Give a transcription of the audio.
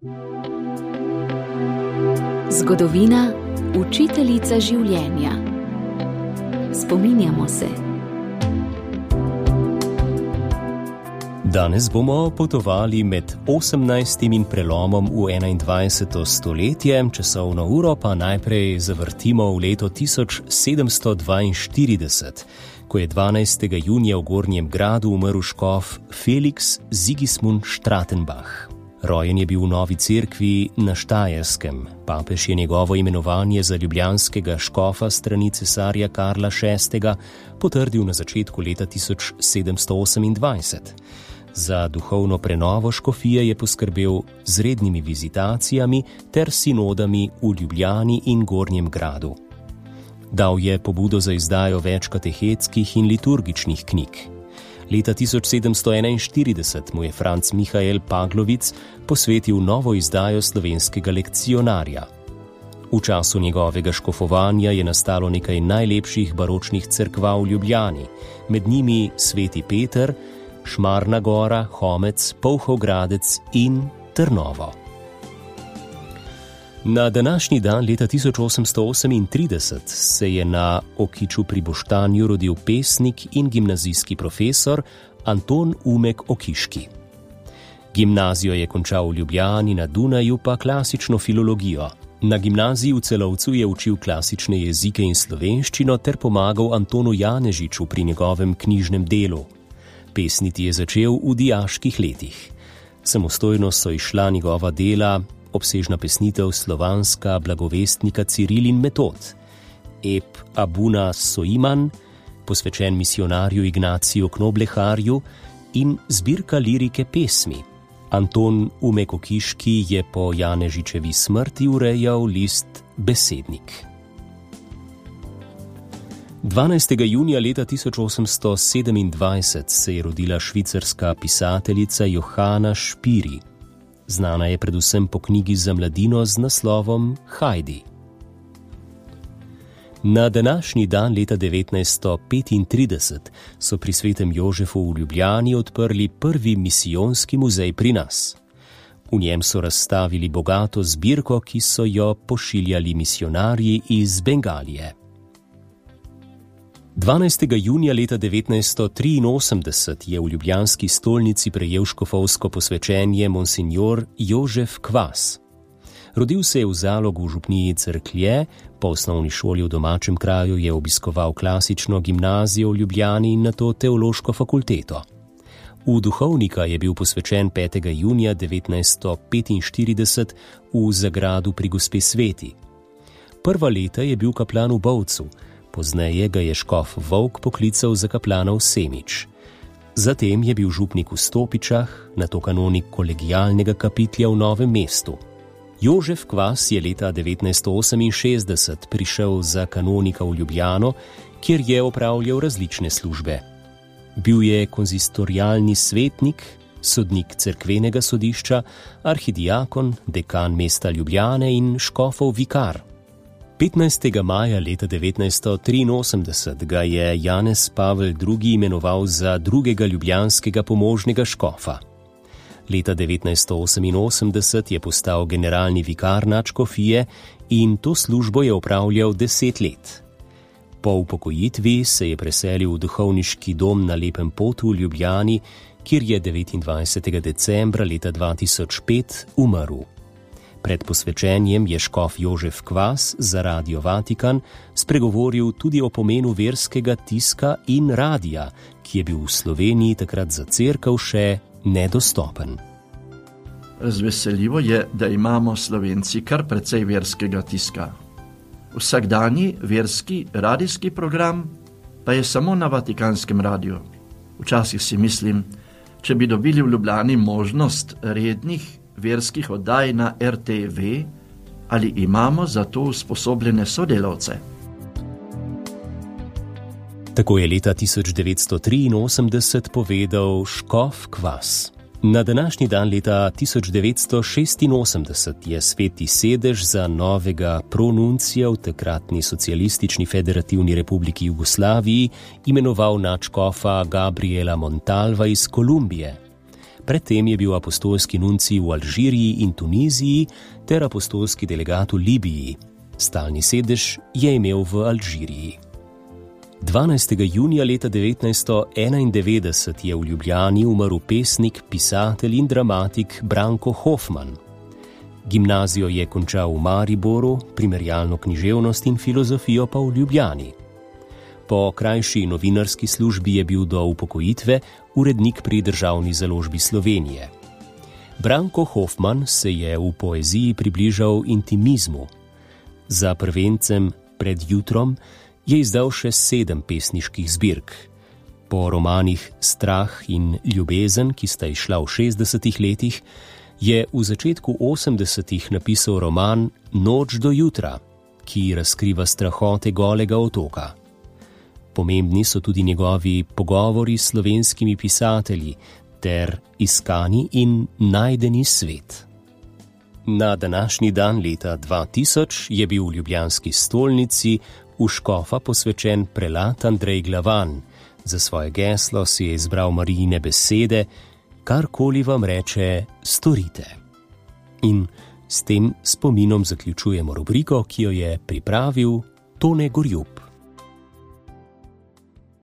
Zgodovina, učiteljica življenja. Spominjamo se. Danes bomo potovali med 18. in prelomom v 21. stoletje, časovno uro pa najprej zavrtimo v leto 1742, ko je 12. junija v Gornjem Gradu umrl škof Felix Sigismund Stratenbach. Rojen je bil v Novi Cerkvi na Štajerskem. Papež je njegovo imenovanje za ljubljanskega škofa strani cesarja Karla VI. Potrdil na začetku leta 1728. Za duhovno prenovo škofije je poskrbel z rednimi vizitacijami ter sinodami v Ljubljani in Gornjem Gradu. Dal je pobudo za izdajo več katehetskih in liturgičnih knjig. Leta 1741 mu je Franc Mihael Paglovic posvetil novo izdajo slovenskega lekcionarja. V času njegovega škofovanja je nastalo nekaj najlepših baročnih cerkva v Ljubljani, med njimi Sveti Peter, Šmarna gora, Homec, Polhov Gradec in Trnovo. Na današnji dan leta 1838 se je na Okiču pri Boštanju rodil pesnik in gimnazijski profesor Anton Umek Okiški. Gimnazijo je končal v Ljubljani, na Dunaju pa klasično filologijo. Na gimnaziji v Celovcu je učil klasične jezike in slovenščino ter pomagal Antonu Janežiču pri njegovem knjižnem delu. Pesniti je začel v dijaških letih. Samostojno so izšla njegova dela obsežna pesnitev slovanska blagovestnika Ciril in Metod, ep Abuna Soiman, posvečen misionarju Ignaciju Knobleharju in zbirka lirike pesmi. Anton Umek Okiški je po Janežičevi smrti urejal list Besednik. 12. junija leta 1827 se je rodila švicarska pisateljica Johana Špiri. Znana je predvsem po knjigi za mladino z naslovom Heidi. Na današnji dan leta 1935 so pri Svetem Jožefu v Ljubljani odprli prvi misijonski muzej pri nas. V njem so razstavili bogato zbirko, ki so jo pošiljali misionarji iz Bengalije. 12. junija leta 1983 je v ljubljanski stolnici prejel škofovsko posvečenje monsinjor Jožef Kvas. Rodil se je v Zalogu v župniji Cerklje, po osnovni šoli v domačem kraju je obiskoval klasično gimnazijo v Ljubljani in nato teološko fakulteto. V duhovnika je bil posvečen 5. junija 1945 v Zagradu pri Gospe Sveti. Prva leta je bil kaplan v Bovcu, pozneje ga je škof Volk poklical za kaplana v Semič. Zatem je bil župnik v Stopičah, nato kanonik kolegialnega kapitlja v Novem mestu. Jožef Kvas je leta 1968 prišel za kanonika v Ljubljano, kjer je opravljal različne službe. Bil je konzistorialni svetnik, sodnik cerkvenega sodišča, arhidiakon, dekan mesta Ljubljane in škofov vikar. 15. maja leta 1983 ga je Janez Pavel II. Imenoval za drugega ljubljanskega pomožnega škofa. Leta 1988 je postal generalni vikar nadškofije in to službo je opravljal 10 let. Po upokojitvi se je preselil v duhovniški dom na Lepem potu v Ljubljani, kjer je 29. decembra leta 2005 umrl. Pred posvečenjem je škof Jožef Kvas za Radio Vatikan spregovoril tudi o pomenu verskega tiska in radija, ki je bil v Sloveniji takrat za cerkev še nedostopen. Razveseljivo je, da imamo Slovenci kar precej verskega tiska. Vsakdanji verski radijski program pa je samo na Vatikanskem radiju. Včasih si mislim, če bi dobili v Ljubljani možnost rednih verskih oddaj na RTV, ali imamo za to usposobljene sodelavce. Tako je leta 1983 povedal škof Kvas. Na današnji dan leta 1986 je Sveti sedež za novega pronuncija v takratni socialistični federativni republiki Jugoslaviji imenoval nadškofa Gabriela Montalva iz Kolumbije. Predtem je bil apostolski nuncij v Alžiriji in Tuniziji ter apostolski delegat v Libiji. Stalni sedež je imel v Alžiriji. 12. junija leta 1991 je v Ljubljani umrl pesnik, pisatelj in dramatik Branko Hofman. Gimnazijo je končal v Mariboru, primerjalno književnost in filozofijo pa v Ljubljani. Po krajši novinarski službi je bil do upokojitve urednik pri Državni založbi Slovenije. Branko Hofman se je v poeziji približal intimizmu. Za prvencem Pred jutrom je izdal še 7 pesniških zbirk. Po romanih Strah in Ljubezen, ki sta izšla v 60. letih, je v začetku 80. napisal roman Noč do jutra, ki razkriva strahote Golega otoka. Pomembni so tudi njegovi pogovori s slovenskimi pisatelji ter Iskani in najdeni svet. Na današnji dan leta 2000 je bil v ljubljanski stolnici v škofa posvečen prelat Andrej Glavan. Za svoje geslo si je izbral Marijine besede: karkoli vam reče, storite. In s tem spominom zaključujemo rubriko, ki jo je pripravil Tone Gorjup.